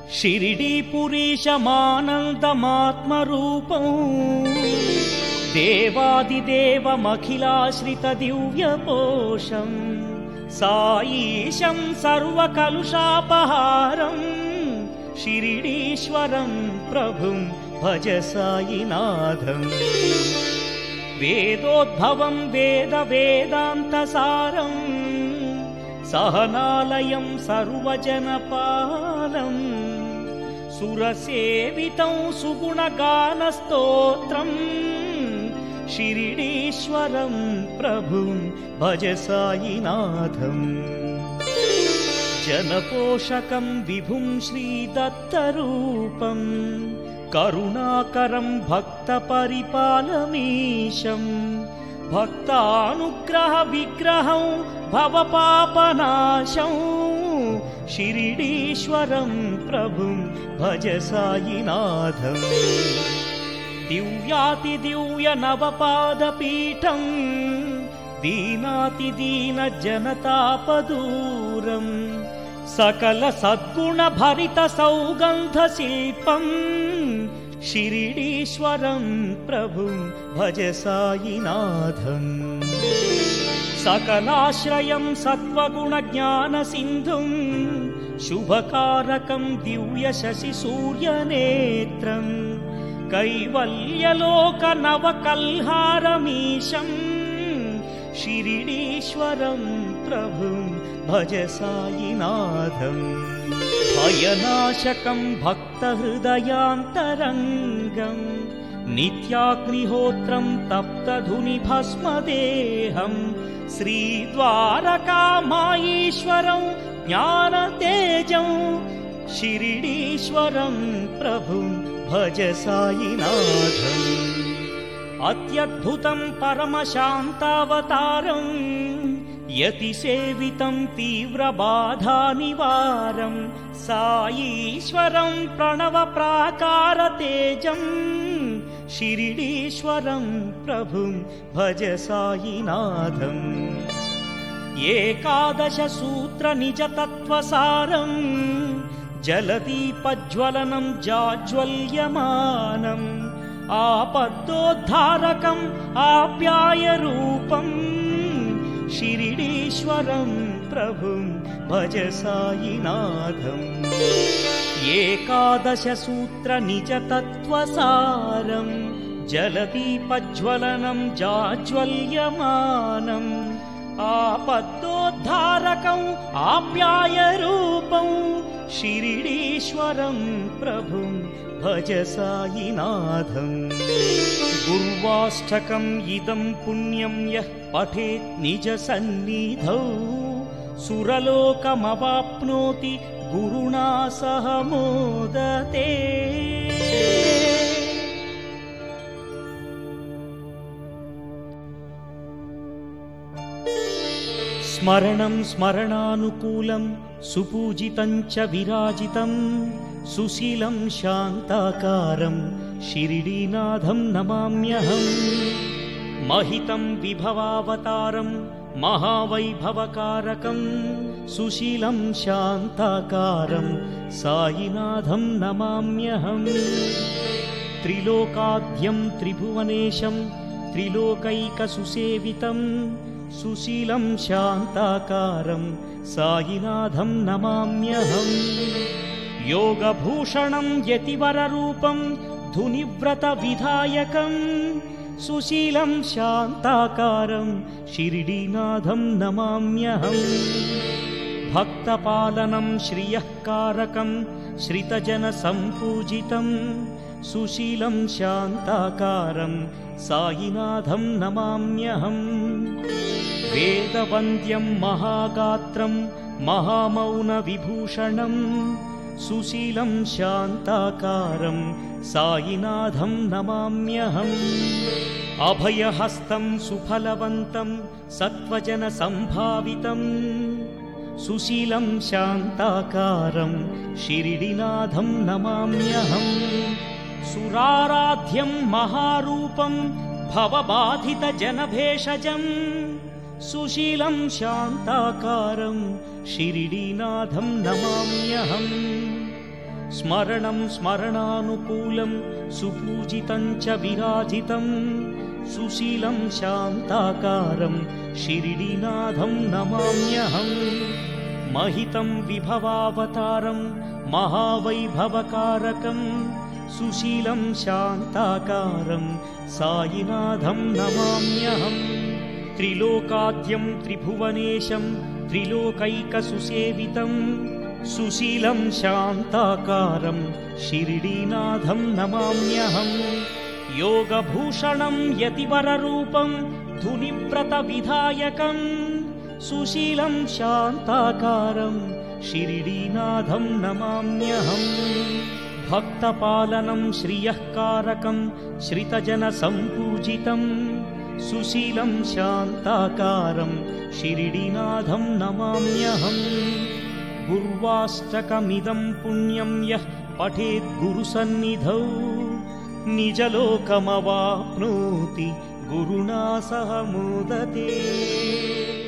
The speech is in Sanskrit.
शिरिडीपुरीशमानन्दमात्मरूपं देवादिदेवमखिलाश्रितदिव्यपोषं साईशं सर्वकलुषापहारं शिरिडीश्वरं प्रभुं भज साईनाथम्। वेदोद्भवं वेदान्तसारं सहनालयं सर्वजनपालं सुरसेवितं सुगुणगानस्तोत्रं शिरिडीश्वरं प्रभुं भज साईनाथम्। जनपोषकं विभुं श्रीदत्तरूपं करुणाकरं भक्तपरिपालमीशं भक्तानुग्रहविग्रहं भवपापनाशं शिरिडीश्वरं प्रभुं भज साईनाथम्। दिव्यातिदिव्यनवपादपीठं दीनातिदीनजनतापदूरं सकलसद्गुणभरितसौगन्धशिल्पं शिरिडीश्वरं प्रभुं भज साईनाथम्। सकलाश्रयं सत्त्वगुणज्ञानसिन्धुं शुभकारकं दिव्यशशिसूर्यनेत्रं कैवल्यलोकनवकल्हारमीशं शिरिडीश्वरं प्रभुं भज साईनाथम्। भयनाशकं भक्तहृदयान्तरङ्गं नित्याग्निहोत्रं तप्तधुनिभस्मदेहं श्रीद्वारकामायीश्वरं ज्ञानतेजं शिरिडीश्वरं प्रभुं भज साईनाथम्। अत्यद्भुतं परमशान्तावतारं यतिसेवितं तीव्रबाधानिवारं साईश्वरं प्रणवप्राकारतेजं शिरिडीश्वरं प्रभुं भज साईनाथम्। एकादशसूत्रनिजतत्त्वसारं जलदीपज्वलनं जाज्वल्यमानम् आपद्दोद्धारकम् आप्यायरूपं शिरिडीश्वरं प्रभुं भज साईनाथम्। एकादशसूत्रनिजतत्त्वसारं जलदीपज्वलनं जाज्वल्यमानम् आपद्दोद्धारकम् आप्यायरूपं शिरिडीश्वरं प्रभुं भज साईनाथम्। गुर्वाष्टकम् इदं पुण्यं यः पठेत् निजसन्निधौ सुरलोकमवाप्नोति गुरुणा सह मोदते। स्मरणं स्मरणानुकूलं सुपूजितं च विराजितं सुशीलं शान्ताकारं शिरिडीनाथं नमाम्यहम्। महितं विभवावतारं महावैभवकारकं सुशीलं शान्ताकारं साईनाथं नमाम्यहम्। त्रिलोकाद्यं त्रिभुवनेशं त्रिलोकैकसुसेवितं सुशीलं शान्ताकारं साईनाथं नमाम्यहम्। योगभूषणं यतिवररूपं धुनिव्रतविधायकं सुशीलं शान्ताकारं शिरिडीनाथं नमाम्यहम्। भक्तपालनं श्रियःकारकं श्रितजनसम्पूजितं सुशीलं शान्ताकारं साईनाथं नमाम्यहम्। वेदवन्द्यं महागात्रं महामौनविभूषणं सुशीलं शान्ताकारं साईनाथं नमाम्यहम्। अभयहस्तं सुफलवन्तं सत्त्वजनसम्भावितं सुशीलं शान्ताकारं शिरिडीनाथं नमाम्यहम्। सुराराध्यं महारूपं भवबाधितजनभेषजं सुशीलं शान्ताकारं शिरिडीनाथं नमाम्यहम्। स्मरणं स्मरणानुकूलं सुपूजितं च विराजितं सुशीलं शान्ताकारं शिरिडीनाथं नमाम्यहम् महितं विभवावतारं महावैभवकारकं सुशीलं शान्ताकारं सायिनाथं नमाम्यहम् त्रिलोकाद्यं त्रिभुवनेशं त्रिलोकैकसुसेवितं सुशीलं शान्ताकारं शिरिडीनाथं नमाम्यहम् योगभूषणं यतिवररूपं धुनिव्रतविधायकं सुशीलं शान्ताकारं शिरिडीनाथं नमाम्यहम् भक्तपालनं श्रियःकारकं श्रितजनसम्पूजितं सुशीलं शान्ताकारं शिरिडीनाथं नमाम्यहम् गुर्वाष्टकमिदं पुण्यं यः पठेत् गुरुसन्निधौ निजलोकमवाप्नोति गुरुणा सह मोदते।